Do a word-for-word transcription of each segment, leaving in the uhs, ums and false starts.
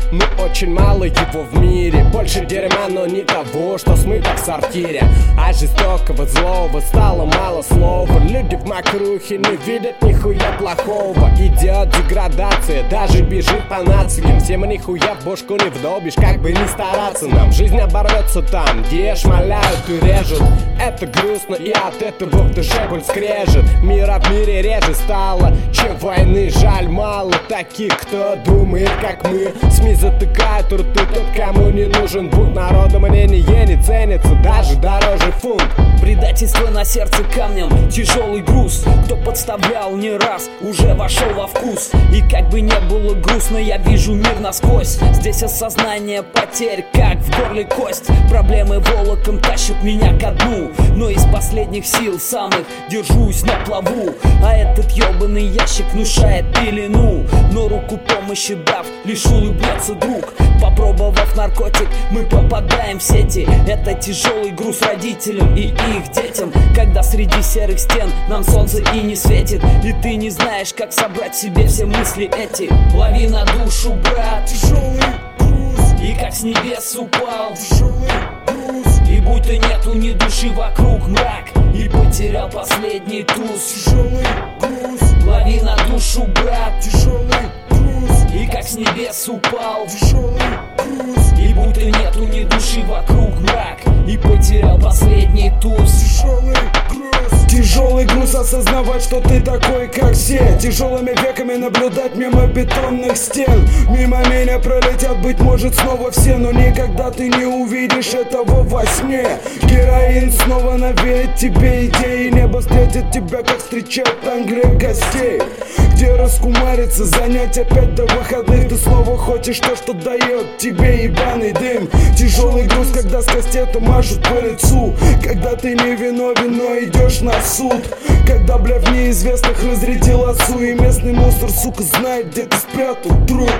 но очень мало его в мире. Больше дерьма, но не того, что смыто в сортире. А жестокого злого стало мало слова. Люди в мокрухе не видят нихуя плохого. Идет деградация, даже бежит по нациям. Всем нихуя в бошку не вдолбишь, как бы ни стараться нам. Жизнь оборвется там, где шмаляют и режут. Это грустно, и от этого в душе боль скрежет. Мира в мире реже стало, чем войны. Жаль, мало таких, кто думает, как мы. СМИ затыкают рты, тот, кому не нужен бунт. Народу мнение не ценится, даже дороже фунт. Предательство на сердце камнем, тяжелый груз. Кто подставлял не раз, уже вошел во вкус. И как бы не было грустно, я вижу мир насквозь. Здесь осознание потерь, как в горле кость. Проблемы волоком тащат меня ко дну, но из последних сил самых держусь на плаву. А этот ебаный ящик внушает пелену, но руку помощи дав, лишь улыбнется друг. Попробовав наркотик, мы попадаем в сети. Это тяжелый груз родителям и их детям, когда среди серых стен нам солнце и не светит. И ты не знаешь, как собрать в себе все мысли эти. Лови на душу, брат, тяжелый груз. И как с небес упал тяжелый груз. И будто нету ни души вокруг, мрак. И потерял последний туз. Тяжелый груз. Лови на душу, брат, тяжелый груз. И как с небес упал тяжелый груз. И будто нету ни души вокруг, мрак. И потерял последний туз. Тяжелый груз. Тяжелый груз осознавать, что ты такой, как все. Тяжелыми веками наблюдать мимо бетонных стен. Мимо меня пролетят, быть может, снова все, но никогда ты не увидишь этого во сне. Героин снова навеет тебе идеи. Небо встретит тебя, как встречает Англия гостей. Где раскумариться, занять опять до выходных. Ты снова хочешь то, что дает тебе ебаный дым. Тяжелый груз, когда с кастета машут по лицу. Когда ты не виновен, но идешь на суд. Когда, бля, в неизвестных разрядил осу. И местный мусор, сука, знает, где ты спрятал труп.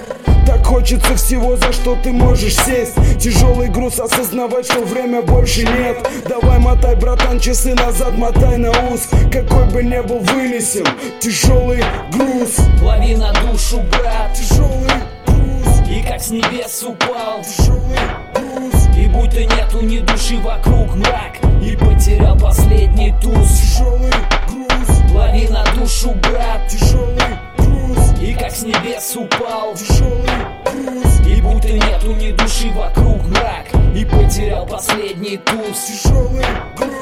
Так хочется всего, за что ты можешь сесть. Тяжелый груз осознавать, что время больше нет. Давай мотай, братан, часы назад, мотай на ус. Какой бы ни был, вынесем тяжелый груз. Лови на душу, брат, тяжелый груз. И как с небес упал тяжелый груз. И будто нету ни души вокруг, мрак. И потерял последний туз. Тяжелый груз. Лови на душу, брат, тяжелый груз. И как с небес упал тяжелый груз. И будто нету ни души вокруг, мрак. И потерял последний туз. Тяжелый груз.